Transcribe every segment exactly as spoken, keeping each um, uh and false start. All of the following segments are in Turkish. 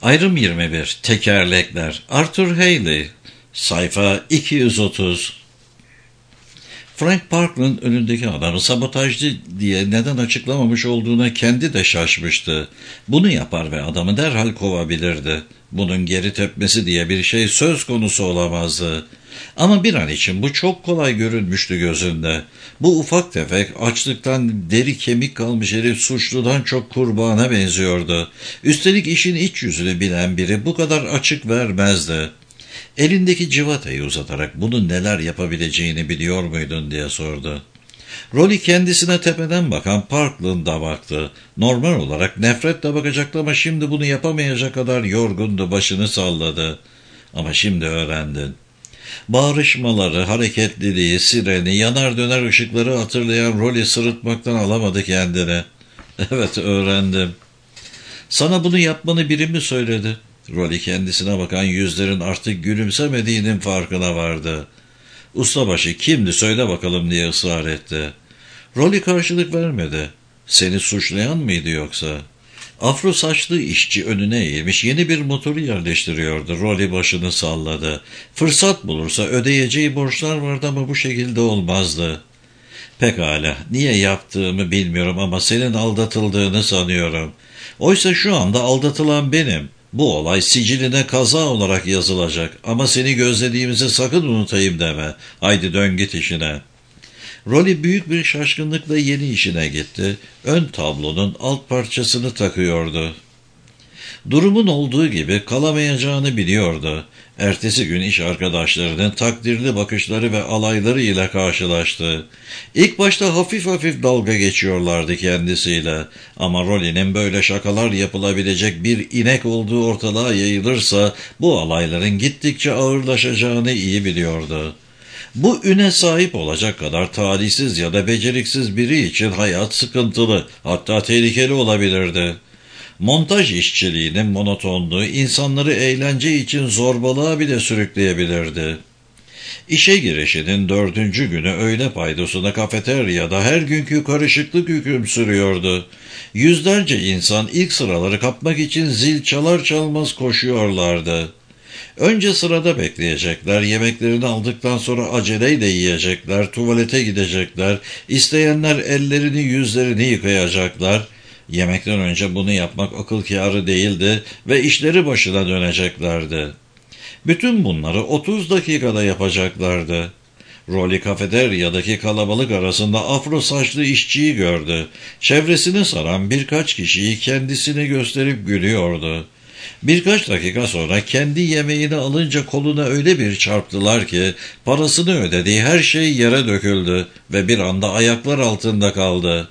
Ayrım yirmi bir. Tekerlekler. Arthur Hailey. Sayfa iki yüz otuz. Frank Parkland önündeki adamı sabotajcı diye neden açıklamamış olduğuna kendi de şaşmıştı. Bunu yapar ve adamı derhal kovabilirdi. Bunun geri tepmesi diye bir şey söz konusu olamazdı. Ama bir an için bu çok kolay görünmüştü gözünde. Bu ufak tefek, açlıktan deri kemik kalmış herif suçludan çok kurbana benziyordu. Üstelik işin iç yüzünü bilen biri bu kadar açık vermezdi. Elindeki civatayı uzatarak bunun neler yapabileceğini biliyor muydun diye sordu. Rolly kendisine tepeden bakan Parkland'a baktı. Normal olarak nefretle bakacaktı ama şimdi bunu yapamayacak kadar yorgundu, başını salladı. Ama şimdi öğrendin. Bağırışmaları, hareketliliği, sireni, yanar döner ışıkları hatırlayan Rolly sırıtmaktan alamadı kendini. Evet, öğrendim. Sana bunu yapmanı biri mi söyledi? Rolly kendisine bakan yüzlerin artık gülümsemediğinin farkına vardı. Ustabaşı kimdi söyle bakalım diye ısrar etti. Rolly karşılık vermedi. Seni suçlayan mıydı yoksa? Afro saçlı işçi önüne eğilmiş yeni bir motoru yerleştiriyordu. Rolly başını salladı. Fırsat bulursa ödeyeceği borçlar vardı ama bu şekilde olmazdı. Pekala, niye yaptığımı bilmiyorum ama senin aldatıldığını sanıyorum. Oysa şu anda aldatılan benim. Bu olay siciline kaza olarak yazılacak ama seni gözlediğimizi sakın unutayım deme. Haydi dön git işine. Rolly büyük bir şaşkınlıkla yeni işine gitti. Ön tablonun alt parçasını takıyordu. Durumun olduğu gibi kalamayacağını biliyordu. Ertesi gün iş arkadaşlarının takdirli bakışları ve alayları ile karşılaştı. İlk başta hafif hafif dalga geçiyorlardı kendisiyle. Ama Rolly'nin böyle şakalar yapılabilecek bir inek olduğu ortalığa yayılırsa bu alayların gittikçe ağırlaşacağını iyi biliyordu. Bu üne sahip olacak kadar talihsiz ya da beceriksiz biri için hayat sıkıntılı, hatta tehlikeli olabilirdi. Montaj işçiliğinin monotonluğu insanları eğlence için zorbalığa bile sürükleyebilirdi. İşe girişinin dördüncü günü öğle paydosuna kafeteryada her günkü karışıklık hüküm sürüyordu. Yüzlerce insan ilk sıraları kapmak için zil çalar çalmaz koşuyorlardı. Önce sırada bekleyecekler, yemeklerini aldıktan sonra aceleyle yiyecekler, tuvalete gidecekler, isteyenler ellerini yüzlerini yıkayacaklar. Yemekten önce bunu yapmak akıl kârı değildi ve işleri başına döneceklerdi. Bütün bunları otuz dakikada yapacaklardı. Rolly kafeteryadaki kalabalık arasında afro saçlı işçiyi gördü. Çevresini saran birkaç kişiyi kendisine gösterip gülüyordu. Birkaç dakika sonra kendi yemeğini alınca koluna öyle bir çarptılar ki parasını ödediği her şey yere döküldü ve bir anda ayaklar altında kaldı.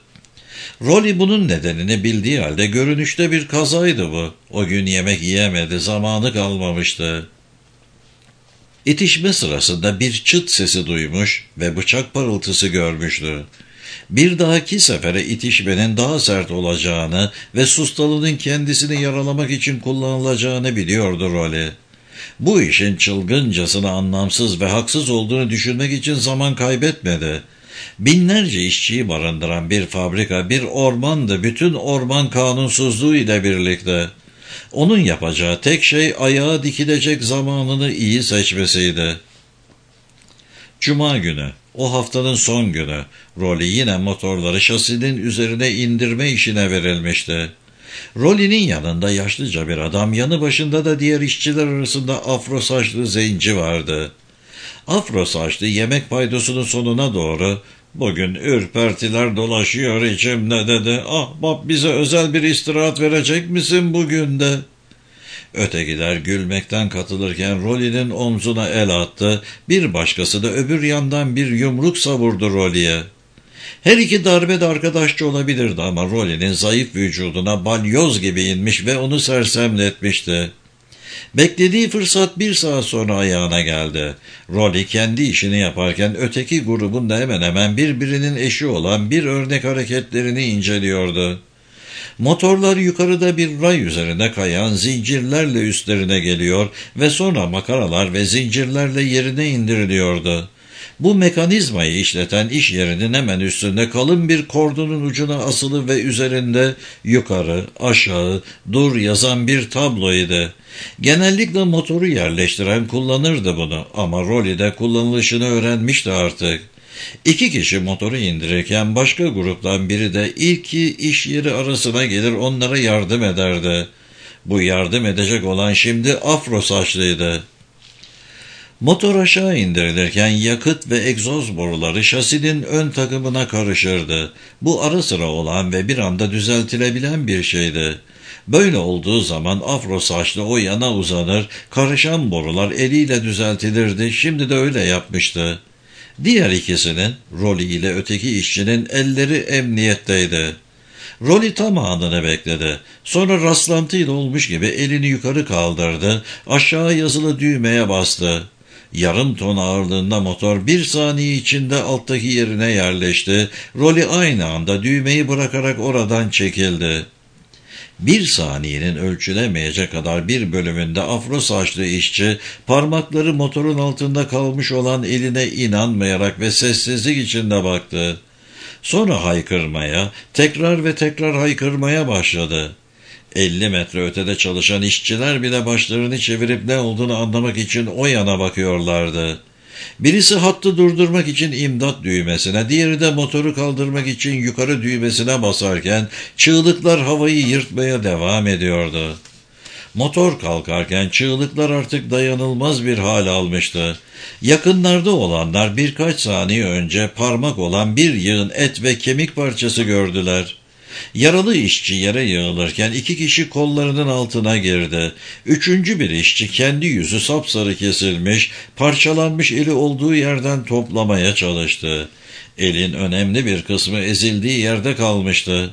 Rolly bunun nedenini bildiği halde görünüşte bir kazaydı bu. O gün yemek yiyemedi, zamanı kalmamıştı. İtişme sırasında bir çıt sesi duymuş ve bıçak parıltısı görmüştü. Bir dahaki sefere itişmenin daha sert olacağını ve sustalının kendisini yaralamak için kullanılacağını biliyordu Rolly. Bu işin çılgıncasına anlamsız ve haksız olduğunu düşünmek için zaman kaybetmedi. Binlerce işçiyi barındıran bir fabrika, bir ormandı, bütün orman kanunsuzluğu ile birlikte. Onun yapacağı tek şey ayağa dikilecek zamanını iyi seçmesiydi. Cuma günü, o haftanın son günü, Rolly yine motorları şasinin üzerine indirme işine verilmişti. Rolly'nin yanında yaşlıca bir adam, yanı başında da diğer işçiler arasında afro saçlı zenci vardı. Afro saçlı yemek paydosunun sonuna doğru, "Bugün ürpertiler dolaşıyor içimde" dedi. "Ahbap, bize özel bir istirahat verecek misin bugün de?" Ötekiler gülmekten katılırken Rolly'nin omzuna el attı, bir başkası da öbür yandan bir yumruk savurdu Rolly'ye. Her iki darbe de arkadaşça olabilirdi ama Rolly'nin zayıf vücuduna balyoz gibi inmiş ve onu sersemletmişti. Beklediği fırsat bir saat sonra ayağına geldi. Rolly kendi işini yaparken öteki grubun da hemen hemen birbirinin eşi olan bir örnek hareketlerini inceliyordu. Motorlar yukarıda bir ray üzerine kayan zincirlerle üstlerine geliyor ve sonra makaralar ve zincirlerle yerine indiriliyordu. Bu mekanizmayı işleten iş yerinin hemen üstünde kalın bir kordonun ucuna asılı ve üzerinde yukarı, aşağı, dur yazan bir tabloydu. Genellikle motoru yerleştiren kullanırdı bunu ama Rolly de kullanılışını öğrenmişti artık. İki kişi motoru indirirken başka gruptan biri de ilk iş yeri arasına gelir onlara yardım ederdi. Bu yardım edecek olan şimdi afro saçlıydı. Motor aşağı indirilirken yakıt ve egzoz boruları şasinin ön takımına karışırdı. Bu ara sıra olan ve bir anda düzeltilebilen bir şeydi. Böyle olduğu zaman afro saçlı o yana uzanır, karışan borular eliyle düzeltilirdi, şimdi de öyle yapmıştı. Diğer ikisinin, Rolly ile öteki işçinin elleri emniyetteydi. Rolly tam anını bekledi. Sonra rastlantıyla olmuş gibi elini yukarı kaldırdı, aşağı yazılı düğmeye bastı. Yarım ton ağırlığında motor bir saniye içinde alttaki yerine yerleşti. Rolly aynı anda düğmeyi bırakarak oradan çekildi. Bir saniyenin ölçülemeyecek kadar bir bölümünde afro saçlı işçi parmakları motorun altında kalmış olan eline inanmayarak ve sessizlik içinde baktı. Sonra haykırmaya, tekrar ve tekrar haykırmaya başladı. elli metre ötede çalışan işçiler bile başlarını çevirip ne olduğunu anlamak için o yana bakıyorlardı. Birisi hattı durdurmak için imdat düğmesine, diğeri de motoru kaldırmak için yukarı düğmesine basarken çığlıklar havayı yırtmaya devam ediyordu. Motor kalkarken çığlıklar artık dayanılmaz bir hal almıştı. Yakınlarda olanlar birkaç saniye önce parmak olan bir yığın et ve kemik parçası gördüler. Yaralı işçi yere yığılırken iki kişi kollarının altına girdi. Üçüncü bir işçi kendi yüzü sapsarı kesilmiş, parçalanmış eli olduğu yerden toplamaya çalıştı. Elin önemli bir kısmı ezildiği yerde kalmıştı.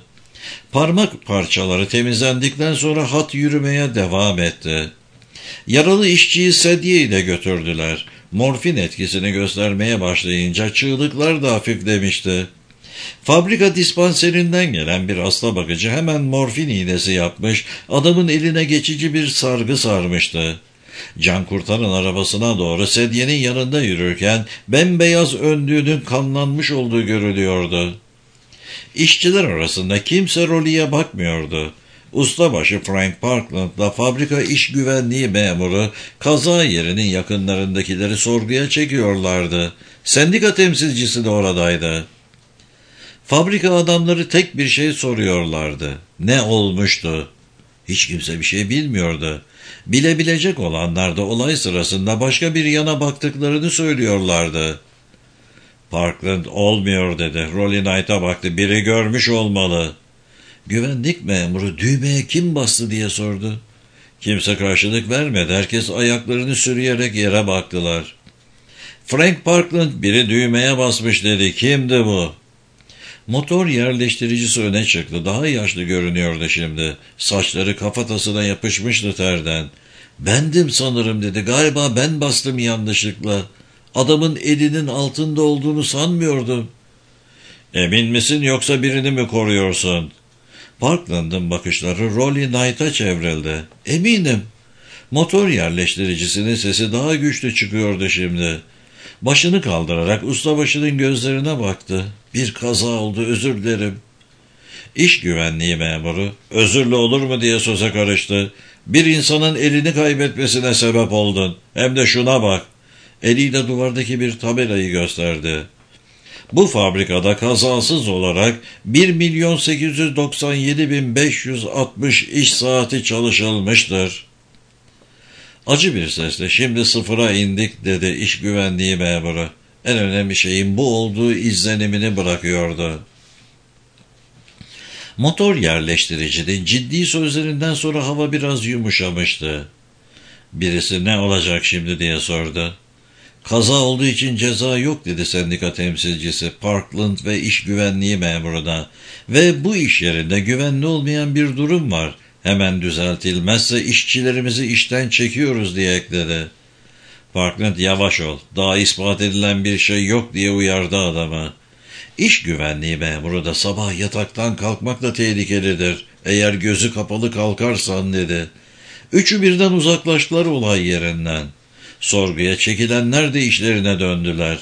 Parmak parçaları temizlendikten sonra hat yürümeye devam etti. Yaralı işçiyi sedye ile götürdüler. Morfin etkisini göstermeye başlayınca çığlıklar da hafiflemişti. Fabrika dispanserinden gelen bir hasta bakıcı hemen morfin iğnesi yapmış, adamın eline geçici bir sargı sarmıştı. Can kurtaran arabasına doğru sedyenin yanında yürürken bembeyaz önlüğünün kanlanmış olduğu görülüyordu. İşçiler arasında kimse Rolly'e bakmıyordu. Ustabaşı Frank Parkland'la fabrika iş güvenliği memuru kaza yerinin yakınlarındakileri sorguya çekiyorlardı. Sendika temsilcisi de oradaydı. Fabrika adamları tek bir şey soruyorlardı. Ne olmuştu? Hiç kimse bir şey bilmiyordu. Bilebilecek olanlar da olay sırasında başka bir yana baktıklarını söylüyorlardı. Parkland olmuyor dedi. Rolly Knight'a baktı. Biri görmüş olmalı. Güvenlik memuru düğmeye kim bastı diye sordu. Kimse karşılık vermedi. Herkes ayaklarını sürüyerek yere baktılar. Frank Parkland biri düğmeye basmış dedi. Kimdi bu? Motor yerleştiricisi öne çıktı. Daha yaşlı görünüyordu şimdi. Saçları kafatasına yapışmıştı terden. Bendim sanırım dedi. Galiba ben bastım yanlışlıkla. Adamın elinin altında olduğunu sanmıyordum. Emin misin yoksa birini mi koruyorsun? Parkland'ın bakışları Rolly Knight'a çevrildi. Eminim. Motor yerleştiricisinin sesi daha güçlü çıkıyordu şimdi. Başını kaldırarak ustabaşının gözlerine baktı. Bir kaza oldu, özür dilerim. İş güvenliği memuru özürlü olur mu diye söze karıştı. Bir insanın elini kaybetmesine sebep oldun. Hem de şuna bak. Eliyle duvardaki bir tabelayı gösterdi. Bu fabrikada kazasız olarak bir milyon sekiz yüz doksan yedi bin beş yüz altmış iş saati çalışılmıştır. Acı bir sesle şimdi sıfıra indik dedi iş güvenliği memuru. En önemli şeyin bu olduğu izlenimini bırakıyordu. Motor yerleştiricinin ciddi sözlerinden sonra hava biraz yumuşamıştı. Birisi ne olacak şimdi diye sordu. Kaza olduğu için ceza yok dedi sendika temsilcisi Parkland ve iş güvenliği memuruna. Ve bu iş yerinde güvenli olmayan bir durum var. Hemen düzeltilmezse işçilerimizi işten çekiyoruz diye ekledi. Parkland yavaş ol, daha ispat edilen bir şey yok diye uyardı adamı. İş güvenliği memuru da sabah yataktan kalkmak da tehlikelidir. Eğer gözü kapalı kalkarsan dedi. Üçü birden uzaklaştılar olay yerinden. Sorguya çekilenler de işlerine döndüler.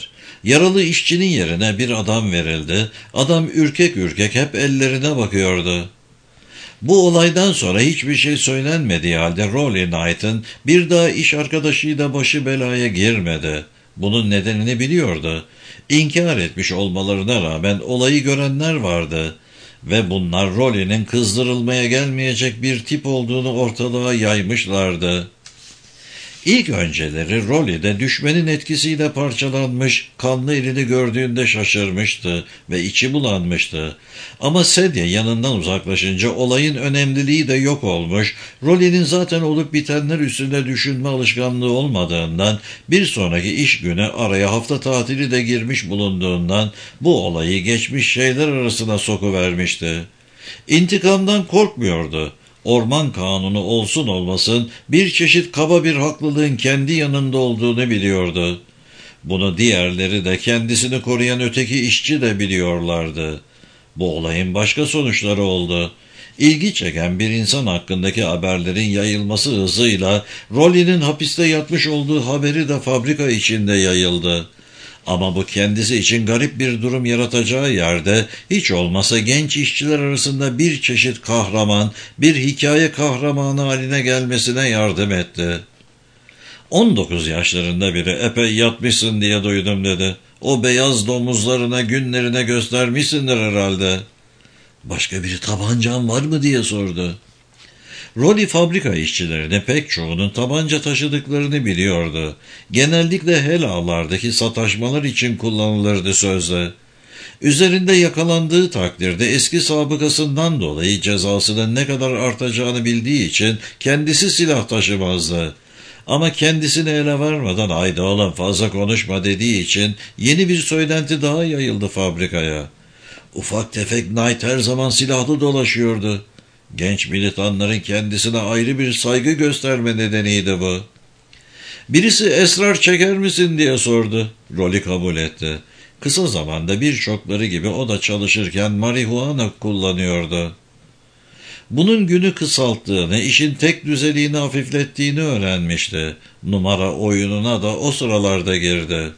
Yaralı işçinin yerine bir adam verildi. Adam ürkek ürkek hep ellerine bakıyordu. Bu olaydan sonra hiçbir şey söylenmediği halde Rolly Knight'ın bir daha iş arkadaşıyla başı belaya girmedi. Bunun nedenini biliyordu. İnkar etmiş olmalarına rağmen olayı görenler vardı. Ve bunlar Rolly'nin kızdırılmaya gelmeyecek bir tip olduğunu ortalığa yaymışlardı. İlk önceleri Rolly de düşmenin etkisiyle parçalanmış, kanlı elini gördüğünde şaşırmıştı ve içi bulanmıştı. Ama sedye yanından uzaklaşınca olayın önemliliği de yok olmuş, Rolly'nin zaten olup bitenler üstünde düşünme alışkanlığı olmadığından, bir sonraki iş günü araya hafta tatili de girmiş bulunduğundan bu olayı geçmiş şeyler arasına sokuvermişti. İntikamdan korkmuyordu. Orman kanunu olsun olmasın bir çeşit kaba bir haklılığın kendi yanında olduğunu biliyordu. Bunu diğerleri de kendisini koruyan öteki işçi de biliyorlardı. Bu olayın başka sonuçları oldu. İlgi çeken bir insan hakkındaki haberlerin yayılması hızıyla Rolly'nin hapiste yatmış olduğu haberi de fabrika içinde yayıldı. Ama bu kendisi için garip bir durum yaratacağı yerde hiç olmasa genç işçiler arasında bir çeşit kahraman, bir hikaye kahramanı haline gelmesine yardım etti. on dokuz yaşlarında biri epey yatmışsın diye duydum dedi. O beyaz domuzlarına günlerine göstermişsindir herhalde. Başka bir tabancan var mı diye sordu. Rolly fabrika işçilerine pek çoğunun tabanca taşıdıklarını biliyordu. Genellikle helallardaki sataşmalar için kullanılırdı sözde. Üzerinde yakalandığı takdirde eski sabıkasından dolayı cezasının ne kadar artacağını bildiği için kendisi silah taşımazdı. Ama kendisini ele vermeden haydi oğlum fazla konuşma dediği için yeni bir söylenti daha yayıldı fabrikaya. Ufak tefek Knight her zaman silahlı dolaşıyordu. Genç militanların kendisine ayrı bir saygı gösterme nedeniydi bu. Birisi esrar çeker misin diye sordu. Rolly kabul etti. Kısa zamanda birçokları gibi o da çalışırken marihuana kullanıyordu. Bunun günü kısalttığını, işin tek düzeliğini hafiflettiğini öğrenmişti. Numara oyununa da o sıralarda girdi.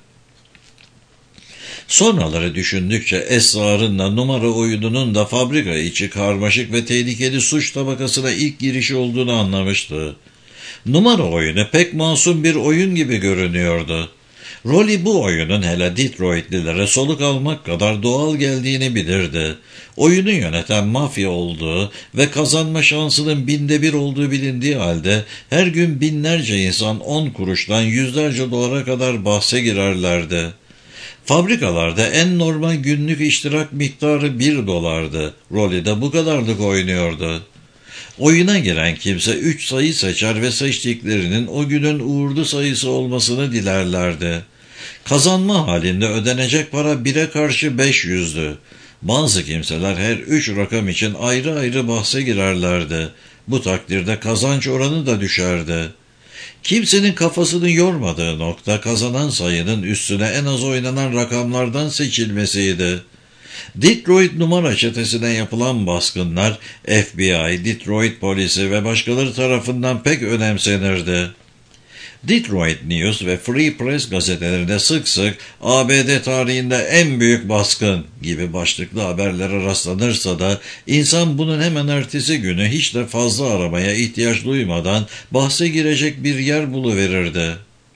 Sonraları düşündükçe esrarın da numara oyununun da fabrika içi karmaşık ve tehlikeli suç tabakasına ilk girişi olduğunu anlamıştı. Numara oyunu pek masum bir oyun gibi görünüyordu. Rolly bu oyunun hele Detroitlilere soluk almak kadar doğal geldiğini bilirdi. Oyunu yöneten mafya olduğu ve kazanma şansının binde bir olduğu bilindiği halde her gün binlerce insan on kuruştan yüzlerce dolara kadar bahse girerlerdi. Fabrikalarda en normal günlük iştirak miktarı bir dolardı. Rolly de bu kadarlık oynuyordu. Oyuna giren kimse üç sayı seçer ve seçtiklerinin o günün uğurlu sayısı olmasını dilerlerdi. Kazanma halinde ödenecek para bire karşı beş yüzdü. Bazı kimseler her üç rakam için ayrı ayrı bahse girerlerdi. Bu takdirde kazanç oranı da düşerdi. Kimsenin kafasını yormadığı nokta kazanan sayının üstüne en az oynanan rakamlardan seçilmesiydi. Detroit numara çetesine yapılan baskınlar F B I, Detroit polisi ve başkaları tarafından pek önemsenirdi. Detroit News ve Free Press gazetelerinde sık sık A B D tarihinde en büyük baskın gibi başlıklı haberlere rastlanırsa da insan bunun hemen ertesi günü hiç de fazla aramaya ihtiyaç duymadan bahse girecek bir yer buluverirdi.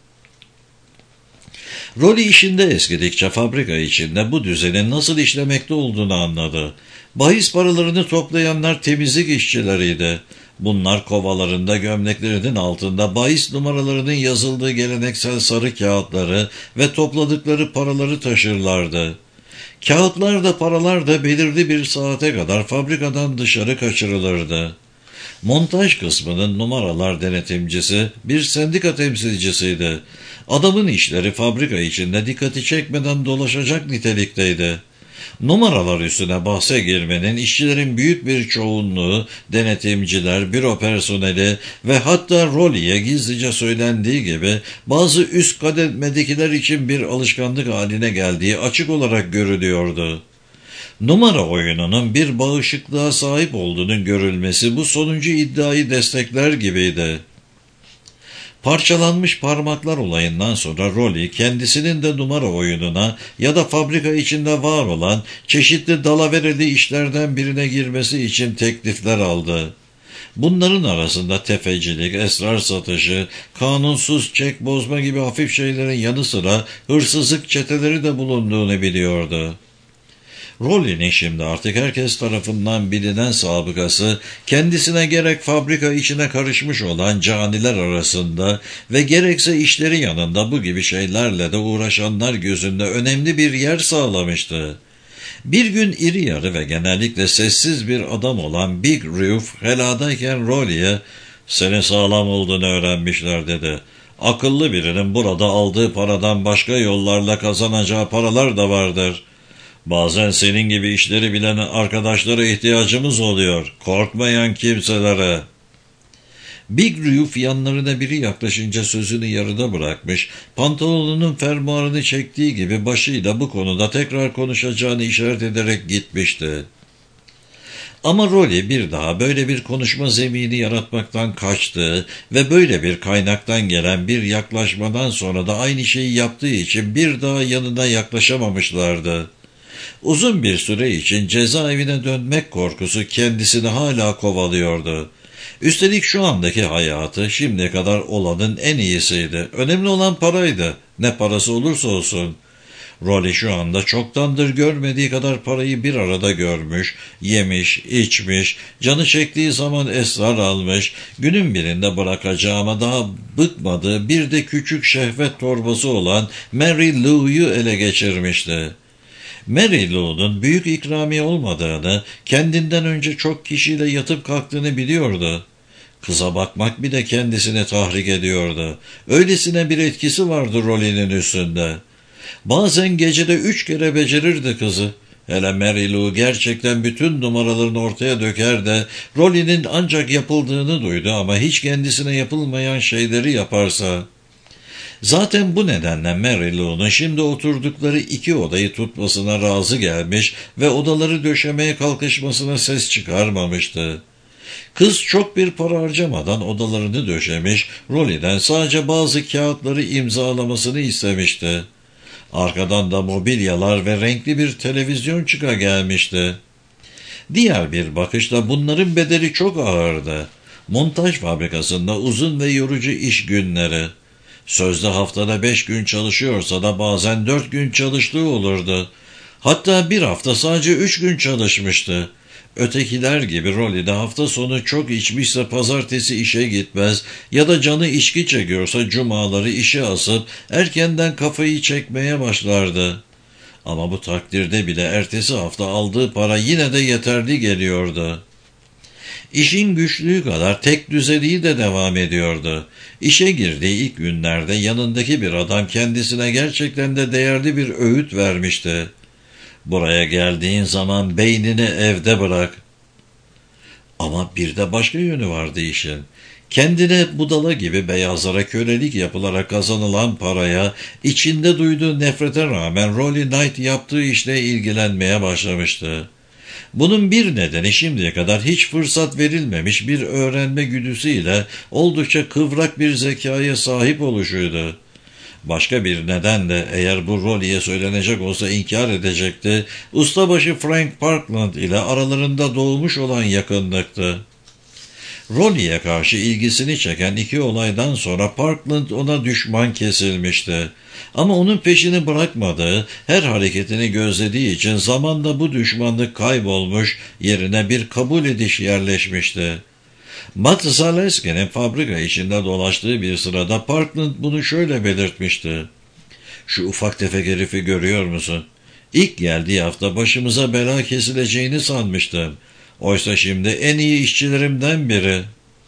Rolly işinde eskidikçe fabrika içinde bu düzenin nasıl işlemekte olduğunu anladı. Bahis paralarını toplayanlar temizlik işçileriydi. Bunlar kovalarında gömleklerinin altında bahis numaralarının yazıldığı geleneksel sarı kağıtları ve topladıkları paraları taşırlardı. Kağıtlar da paralar da belirli bir saate kadar fabrikadan dışarı kaçırılırdı. Montaj kısmının numaralar denetimcisi bir sendika temsilcisiydi. Adamın işleri fabrika içinde dikkati çekmeden dolaşacak nitelikteydi. Numaralar üstüne bahse girmenin işçilerin büyük bir çoğunluğu, denetimciler, büro personeli ve hatta Rolly'ye gizlice söylendiği gibi bazı üst kademedekiler için bir alışkanlık haline geldiği açık olarak görülüyordu. Numara oyununun bir bağışıklığa sahip olduğunun görülmesi bu sonuncu iddiayı destekler gibiydi. Parçalanmış parmaklar olayından sonra Rolly kendisinin de numara oyununa ya da fabrika içinde var olan çeşitli dalavereli işlerden birine girmesi için teklifler aldı. Bunların arasında tefecilik, esrar satışı, kanunsuz çek bozma gibi hafif şeylerin yanı sıra hırsızlık çeteleri de bulunduğunu biliyordu. Rolly'nin şimdi artık herkes tarafından bilinen sabıkası, kendisine gerek fabrika içine karışmış olan caniler arasında ve gerekse işleri yanında bu gibi şeylerle de uğraşanlar gözünde önemli bir yer sağlamıştı. Bir gün iri yarı ve genellikle sessiz bir adam olan Big Ruf heladayken Rolly'e "Senin sağlam olduğunu öğrenmişler" dedi. "Akıllı birinin burada aldığı paradan başka yollarla kazanacağı paralar da vardır. Bazen senin gibi işleri bilen arkadaşlara ihtiyacımız oluyor. Korkmayan kimselere." Big Ruf yanlarına biri yaklaşınca sözünü yarıda bırakmış, pantolonunun fermuarını çektiği gibi başıyla bu konuda tekrar konuşacağını işaret ederek gitmişti. Ama Rolly bir daha böyle bir konuşma zemini yaratmaktan kaçtı ve böyle bir kaynaktan gelen bir yaklaşmadan sonra da aynı şeyi yaptığı için bir daha yanına yaklaşamamışlardı. Uzun bir süre için cezaevine dönmek korkusu kendisini hala kovalıyordu. Üstelik şu andaki hayatı şimdiye kadar olanın en iyisiydi. Önemli olan paraydı. Ne parası olursa olsun. Rolly şu anda çoktandır görmediği kadar parayı bir arada görmüş, yemiş, içmiş, canı çektiği zaman esrar almış, günün birinde bırakacağı ama daha bıkmadığı bir de küçük şehvet torbası olan Mary Lou'yu ele geçirmişti. Mary Lou'nun büyük ikramiye olmadığını, kendinden önce çok kişiyle yatıp kalktığını biliyordu. Kıza bakmak bir de kendisini tahrik ediyordu. Öylesine bir etkisi vardı Rolly'nin üstünde. Bazen gecede üç kere becerirdi kızı. Hele Mary Lou gerçekten bütün numaralarını ortaya döker de Rolly'nin ancak yapıldığını duydu ama hiç kendisine yapılmayan şeyleri yaparsa. Zaten bu nedenle Mary Lou'nun şimdi oturdukları iki odayı tutmasına razı gelmiş ve odaları döşemeye kalkışmasına ses çıkarmamıştı. Kız çok bir para harcamadan odalarını döşemiş, Rolly'den sadece bazı kağıtları imzalamasını istemişti. Arkadan da mobilyalar ve renkli bir televizyon çıka gelmişti. Diğer bir bakışla bunların bedeli çok ağırdı. Montaj fabrikasında uzun ve yorucu iş günleri. Sözde haftada beş gün çalışıyorsa da bazen dört gün çalıştığı olurdu. Hatta bir hafta sadece üç gün çalışmıştı. Ötekiler gibi Rolly de hafta sonu çok içmişse pazartesi işe gitmez ya da canı içki çekiyorsa cumaları işe asıp erkenden kafayı çekmeye başlardı. Ama bu takdirde bile ertesi hafta aldığı para yine de yeterli geliyordu. İşin güçlüğü kadar tek düzeliği de devam ediyordu. İşe girdiği ilk günlerde yanındaki bir adam kendisine gerçekten de değerli bir öğüt vermişti. "Buraya geldiğin zaman beynini evde bırak." Ama bir de başka yönü vardı işin. Kendine budala gibi beyazlara kölelik yapılarak kazanılan paraya, içinde duyduğu nefrete rağmen Rolly Knight yaptığı işle ilgilenmeye başlamıştı. Bunun bir nedeni şimdiye kadar hiç fırsat verilmemiş bir öğrenme güdüsüyle oldukça kıvrak bir zekaya sahip oluşuydu. Başka bir neden de eğer bu Rolly'e söylenecek olsa inkar edecekti, ustabaşı Frank Parkland ile aralarında doğmuş olan yakınlıktı. Rolly'e karşı ilgisini çeken iki olaydan sonra Parkland ona düşman kesilmişti. Ama onun peşini bırakmadığı, her hareketini gözlediği için zamanda bu düşmanlık kaybolmuş, yerine bir kabul ediş yerleşmişti. Matt Zaleski'nin fabrika içinde dolaştığı bir sırada Parkland bunu şöyle belirtmişti. "Şu ufak tefek herifi görüyor musun? İlk geldiği hafta başımıza bela kesileceğini sanmıştım. Oysa şimdi en iyi işçilerimden biri."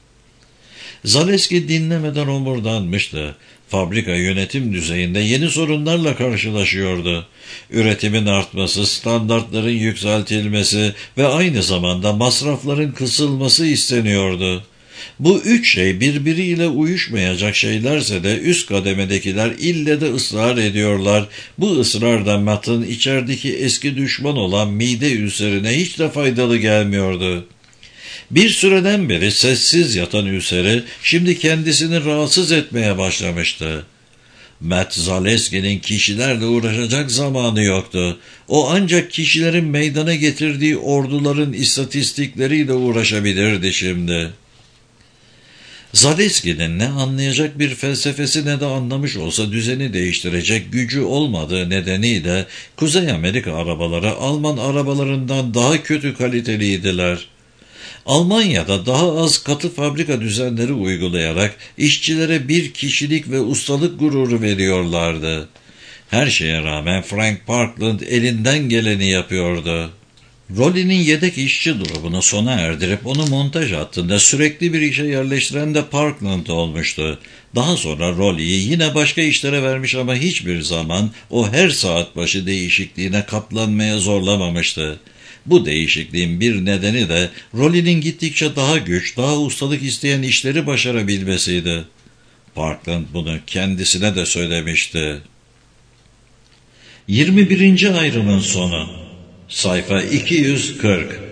Zaleski dinlemeden omurdanmıştı. Fabrika yönetim düzeyinde yeni sorunlarla karşılaşıyordu. Üretimin artması, standartların yükseltilmesi ve aynı zamanda masrafların kısılması isteniyordu. Bu üç şey birbiriyle uyuşmayacak şeylerse de üst kademedekiler ille de ısrar ediyorlar. Bu ısrar da Matt'ın içerideki eski düşman olan mide ülserine hiç de faydalı gelmiyordu. Bir süreden beri sessiz yatan ülseri şimdi kendisini rahatsız etmeye başlamıştı. Matt Zaleski'nin kişilerle uğraşacak zamanı yoktu. O ancak kişilerin meydana getirdiği orduların istatistikleriyle uğraşabilirdi şimdi. Zaleski'nin ne anlayacak bir felsefesi ne de anlamış olsa düzeni değiştirecek gücü olmadığı nedeniyle Kuzey Amerika arabaları Alman arabalarından daha kötü kaliteliydiler. Almanya'da daha az katı fabrika düzenleri uygulayarak işçilere bir kişilik ve ustalık gururu veriyorlardı. Her şeye rağmen Frank Parkland elinden geleni yapıyordu. Rolly'nin yedek işçi durumunu sona erdirip onu montaj hattında sürekli bir işe yerleştiren de Parkland olmuştu. Daha sonra Rolly'yi yine başka işlere vermiş ama hiçbir zaman o her saat başı değişikliğine katlanmaya zorlamamıştı. Bu değişikliğin bir nedeni de Rolly'nin gittikçe daha güç, daha ustalık isteyen işleri başarabilmesiydi. Parkland bunu kendisine de söylemişti. yirmi birinci ayrımın sonu. Sayfa iki yüz kırk.